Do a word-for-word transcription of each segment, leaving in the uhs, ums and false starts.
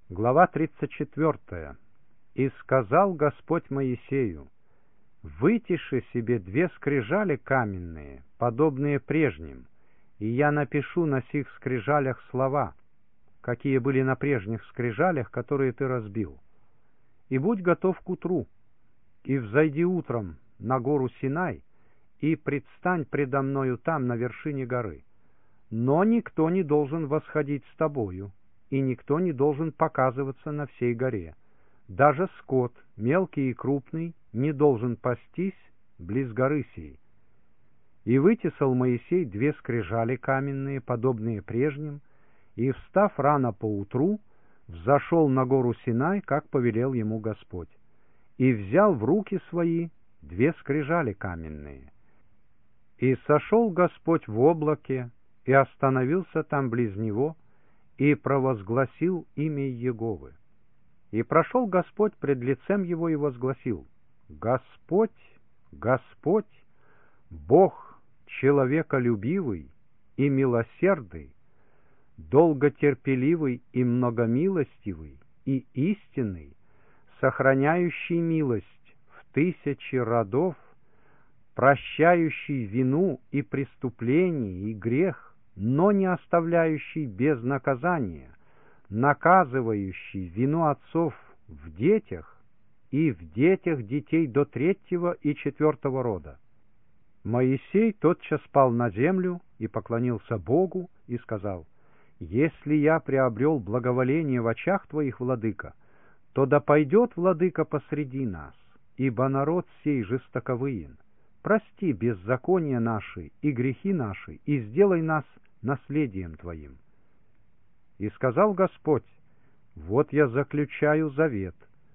Глава тридцать четвёртая. «И сказал Господь Моисею: вытиши себе две скрижали каменные, подобные прежним, и я напишу на сих скрижалях слова, какие были на прежних скрижалях, которые ты разбил. И будь готов к утру, и взойди утром на гору Синай, и предстань предо мною там, на вершине горы. Но никто не должен восходить с тобою, и никто не должен показываться на всей горе. Даже скот, мелкий и крупный, не должен пастись близ горы сей». И вытесал Моисей две скрижали каменные, подобные прежним, и, встав рано поутру, взошел на гору Синай, как повелел ему Господь, и взял в руки свои две скрижали каменные. И сошел Господь в облаке, и остановился там близ него, и провозгласил имя Еговы. И прошел Господь пред лицем его и возгласил: Господь, Господь, Бог человеколюбивый и милосердный, долготерпеливый и многомилостивый и истинный, сохраняющий милость в тысячи родов, прощающий вину и преступление и грех, но не оставляющий без наказания, наказывающий вину отцов в детях и в детях детей до третьего и четвертого рода. Моисей тотчас пал на землю и поклонился Богу и сказал: «Если я приобрел благоволение в очах твоих, владыка, то да пойдет владыка посреди нас, ибо народ сей жестоковыен. Прости беззакония наши и грехи наши, и сделай нас наследием твоим». И сказал Господь: «Вот я заключаю завет.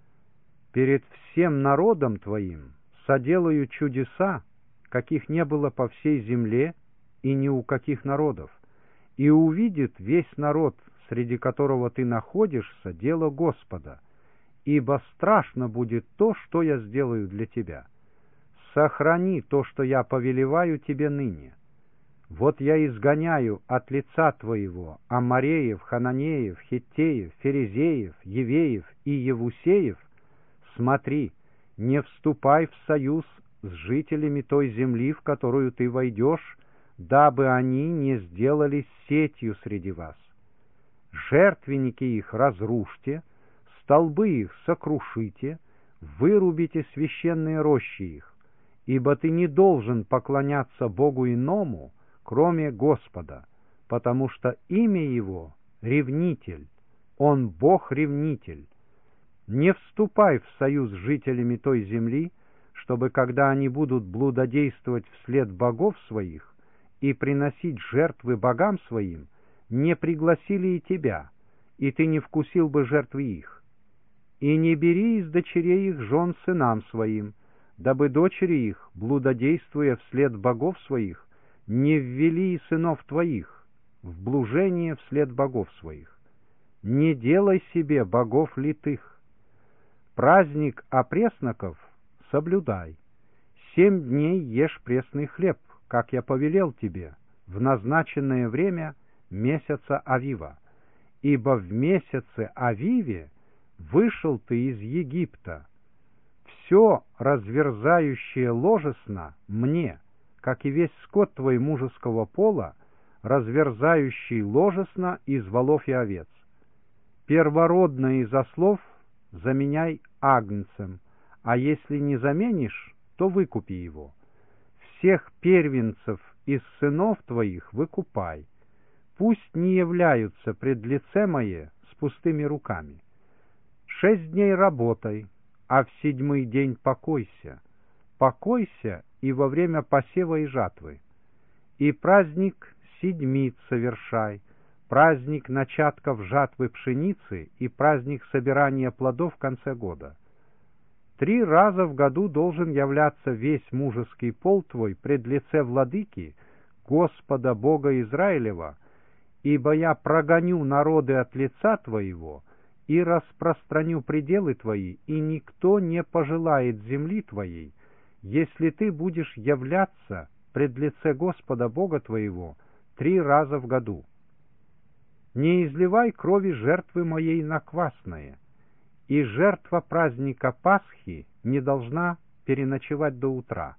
Перед всем народом твоим соделаю чудеса, каких не было по всей земле и ни у каких народов, и увидит весь народ, среди которого ты находишься, дело Господа, ибо страшно будет то, что я сделаю для тебя. Сохрани то, что я повелеваю тебе ныне. Вот я изгоняю от лица твоего Амореев, Хананеев, Хиттеев, Ферезеев, Евеев и Евусеев. Смотри, не вступай в союз с жителями той земли, в которую ты войдешь, дабы они не сделались сетью среди вас. Жертвенники их разрушьте, столбы их сокрушите, вырубите священные рощи их, ибо ты не должен поклоняться Богу иному, кроме Господа, потому что имя Его — Ревнитель, Он Бог-ревнитель. Не вступай в союз с жителями той земли, чтобы, когда они будут блудодействовать вслед богов своих и приносить жертвы богам своим, не пригласили и тебя, и ты не вкусил бы жертвы их. И не бери из дочерей их жен сынам своим, дабы дочери их, блудодействуя вслед богов своих, не ввели и сынов твоих в блужение вслед богов своих. Не делай себе богов литых. Праздник опресноков соблюдай. Семь дней ешь пресный хлеб, как я повелел тебе, в назначенное время месяца Авива. Ибо в месяце Авиве вышел ты из Египта. Все разверзающее ложесно мне, как и весь скот твой мужеского пола, разверзающий ложесно из волов и овец. Первородное из ослов заменяй агнцем, а если не заменишь, то выкупи его. Всех первенцев из сынов твоих выкупай. Пусть не являются пред лице мое с пустыми руками. Шесть дней работай, а в седьмой день покойся. Покойся и во время посева и жатвы. И праздник седмиц совершай, праздник начатков жатвы пшеницы и праздник собирания плодов в конце года. Три раза в году должен являться весь мужеский пол твой пред лице владыки, Господа Бога Израилева, ибо я прогоню народы от лица твоего и распространю пределы твои, и никто не пожелает земли твоей, если ты будешь являться пред лице Господа Бога твоего три раза в году. не изливай крови жертвы моей на квасное, и жертва праздника Пасхи не должна переночевать до утра.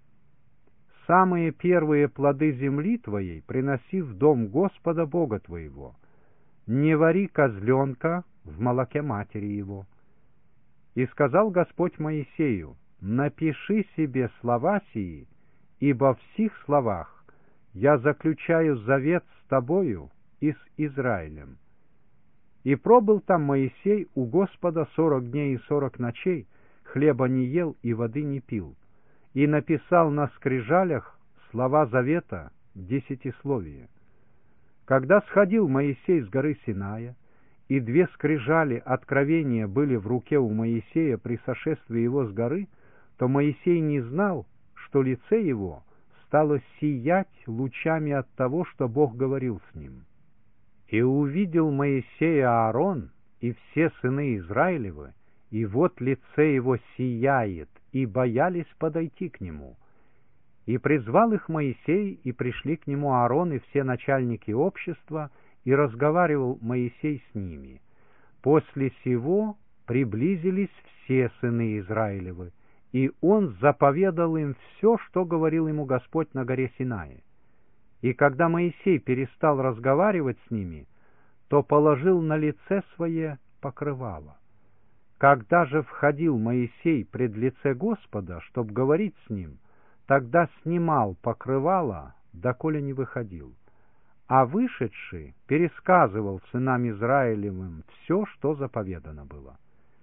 Самые первые плоды земли твоей приноси в дом Господа Бога твоего. Не вари козленка в молоке матери его. И сказал Господь Моисею: напиши себе слова сии, ибо в сих словах я заключаю завет с тобою и с Израилем. И пробыл там Моисей у Господа сорок дней и сорок ночей, хлеба не ел и воды не пил, и написал на скрижалях слова завета десятисловия. Когда сходил Моисей с горы Синая, и две скрижали откровения были в руке у Моисея при сошествии его с горы, то Моисей не знал, что лице его стало сиять лучами от того, что Бог говорил с ним. И увидел Моисей Аарон и все сыны Израилевы, и вот лице его сияет, и боялись подойти к нему. И призвал их Моисей, и пришли к нему Аарон и все начальники общества, и разговаривал Моисей с ними. После сего приблизились все сыны Израилевы, и он заповедал им все, что говорил ему Господь на горе Синае. И когда Моисей перестал разговаривать с ними, то положил на лице свое покрывало. Когда же входил Моисей пред лице Господа, чтоб говорить с ним, тогда снимал покрывало, доколе не выходил. А вышедший пересказывал сынам Израилевым все, что заповедано было.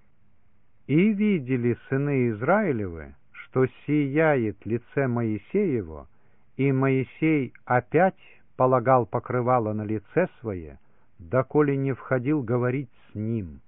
И видели сыны Израилевы, что сияет лице Моисеево, и Моисей опять полагал покрывало на лице свое, доколе не входил говорить с ним.